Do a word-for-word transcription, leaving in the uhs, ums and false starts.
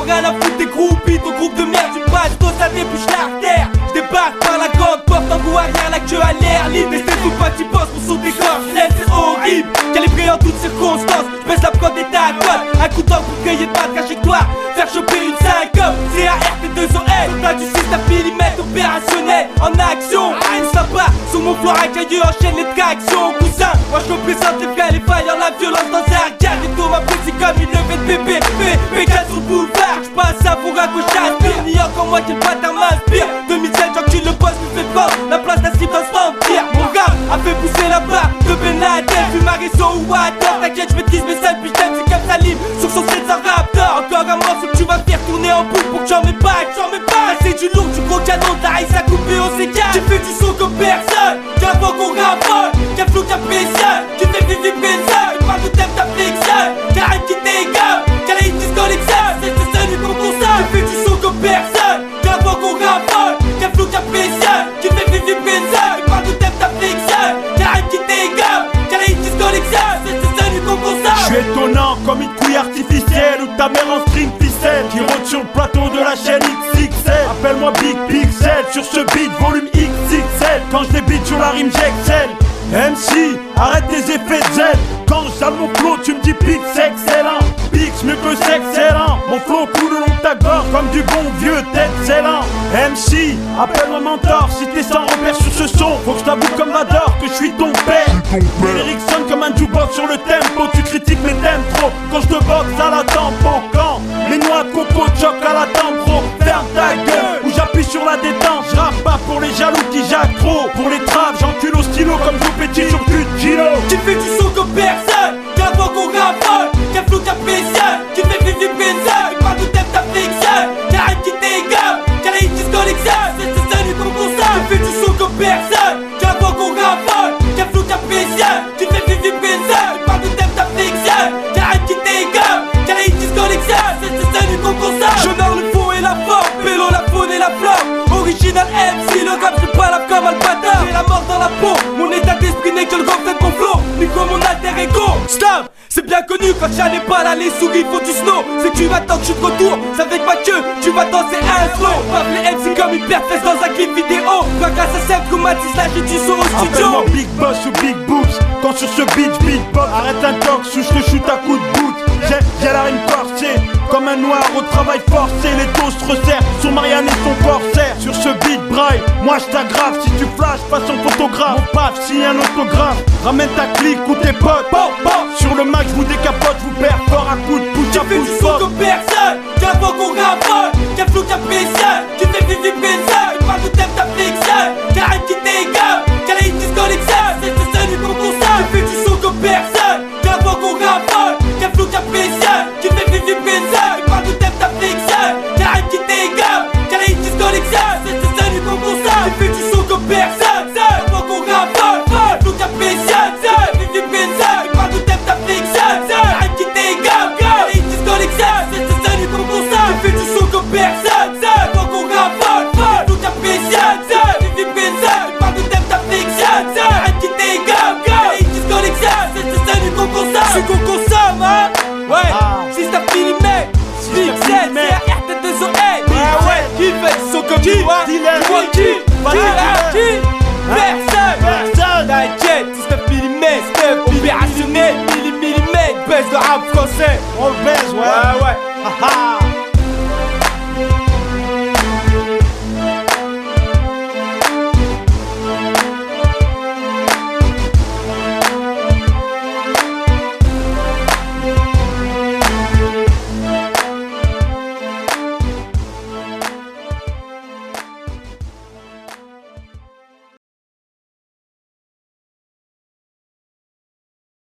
rien à foutre des groupies. Ton groupe de merde, tu passes, toi ça débouche l'artère. J'débarque par la grande porte en bout arrière, la queue à l'air libre. Et c'est tout pas que tu penses pour sauter corps, c'est horrible. Calibré en toutes circonstances, j'baisse la prod et ta cote. Un coup d'or pour cueillir de ma trajectoire, faire choper une syncope. C A R T deux O L, t'as du système millimètre opérationnel en action. Rien sympa, sur mon floor à cailleux enchaîne les tractions. Cousin, moi je représente les frères, les failles en la violence dans un regard. Et tout m'apprécie comme une levée de bébé. P quatre sur le boulevard, j'passe à pour un gauche à aspire. Ni encore moi qui le bâtard m'inspire. deux mille sept, j'encule le boss, me fait prendre la place d'un slip dans ce vampire. Mon rap a fait pousser la barre de Ben Laden. Fume à réseau ou à tort, t'inquiète, j'maîtrise mes salles, puis j't'aime, c'est comme ça libre. Sur son sept cents Raptor, encore un morceau que tu vas faire tourner en boucle pour que j'en mets pas, j'en mets pas. C'est du lourd, du gros canon, t'as réussi à couper au C quatre. J'ai fait du son comme personne, qu'avant qu'on raffole, qu'un flow qu'un spécial, qui fait vivre présent. Et pas de thème ta flexion, qu'un rêve qui t'égale, qu'un rêve qui se collectionne. C'est ce seul qu'on console. J'ai fait du son comme personne, qu'avant qu'on raffole, qu'un flow qu'un spécial, qui fait vivre présent. Et pas de thème ta flexion, qu'un rêve qui t'égale, qu'un rêve qui se collectionne. C'est ce seul qu'on console. Je suis étonnant comme une couille artificielle ou ta mère en string ficelle qui rôde sur le plateau de la chaîne X X L. Appelle-moi Big Pixel sur ce beat volume X X L. Quand je débite sur la rime j'excelle. M C, arrête tes effets de zèle. Quand je sale mon flow tu me dis Pix c'est excellent. Pix mieux que c'est excellent. Mon flow coule le long de ta gorge comme du bon vieux tête excellent. M C, appelle-moi mentor si t'es sans repère sur ce son. Faut que je t'avoue comme Vador que je suis ton père. Mon lyrics sonne comme un jukebox sur le tempo. Tu critiques mes thèmes trop quand je te boxe à la tempo. Quand mes noix de coco te choquent à la tempe gros. Ferme ta gueule ou j'appuie sur la détente. Je rappe pas pour les jaloux qui jacquent trop. Pour les traves j'encule au stylo comme Joe Petit sur cul de kilo. Qui fait du son comme personne, qu'avant qu'on raffole, qu'un flow qu'un spécial, qui fait vivre présent. Et pas de thème ta flexion, qu'un rêve qui t'égale, qu'un rêve qui se collectionne. C'est ce seul qu'on console. Qui fait du son comme personne, qu'avant qu'on raffole, qu'un flow qu'un spécial, qui fait vivre présent. Et pas de thème ta flexion, qu'un rêve qui t'égale, qu'un rêve qui se collectionne. C'est ce seul qu'on console. Je meurs le fond et la forme, pélo la faune et la flore. Original M C, le rap je pas la comme Alpata. J'ai la mort dans la peau, mon état d'esprit n'est que le reflet de mon flow, ni comme mon alter ego. Stop, c'est bien connu quand j'allais pas là, les souris faut du snow. C'est que tu m'attends que je suis de retour, c'est avec ma queue, tu vas danser un slow. Paf les M C comme une perfesse dans un clip vidéo. Pas grâce à celle traumatise là j'ai du son au studio. Appelle-moi Big Boss ou Big Boobs. Quand sur ce beat, beatbox, arrête un tox ou je te shoot à coups de boot. J'ai, j'ai la rime corsée, comme un noir au travail forcé. Les taux se resserrent, son Marianne et son corsaire. Sur ce beat braille, moi je t'aggrave. Si tu flashes, façon photographe. Mon paf, signe un autographe. Ramène ta clique ou tes potes. Bon, bon. Sur le match, je vous décapote, je vous perds fort à coups de pouce à pouce. Tu fais du son fort. comme personne, qu'avant qu'on raffole, qu'un flow qu'un spécial, qui fait vivre présent. Et pas de thème ta flexion, qu'un rêve qui t'égale, qu'un rêve qui se collectionne. C'est ce seul qu'on console. Tu fais du son comme personne, qu'avant qu'on raffole, qu'un flow qu'un spécial, qui fait vivre présent. Et pas de thème ta flexion, qu'un rêve qui t'égale, qu'un rêve qui se collectionne. C'est ce seul qu'on console. Tu fais du son comme personne, qu'avant qu'on raffole, qu'un flow qu'un spécial, qui fait vivre présent. Et pas de thème ta flexion, qu'un rêve qui t'égale, qu'un rêve qui se collectionne. C'est ce seul qu'on console. Tu fais du son comme personne, qu'avant qu'on raffole, qu'un flow qu'un spécial, qui fait vivre présent. Et pas de thème ta flexion, qu'un rêve qui t'égale, qu'un rêve qui se collectionne. C'est ce seul qu'on consomme. C'est qu'on consomme, hein. Ouais, système millimètre, Big Z, C A R T deux O L. Ouais, ouais, qui fait du son comme qui? Dis-le, Qui? Qui? Qui? Personne. Personne. T'inquiète, système millimètre, système opérationnel, millimètre, baisse de rap français. On le baise, ouais. Ouais, ouais. Haha.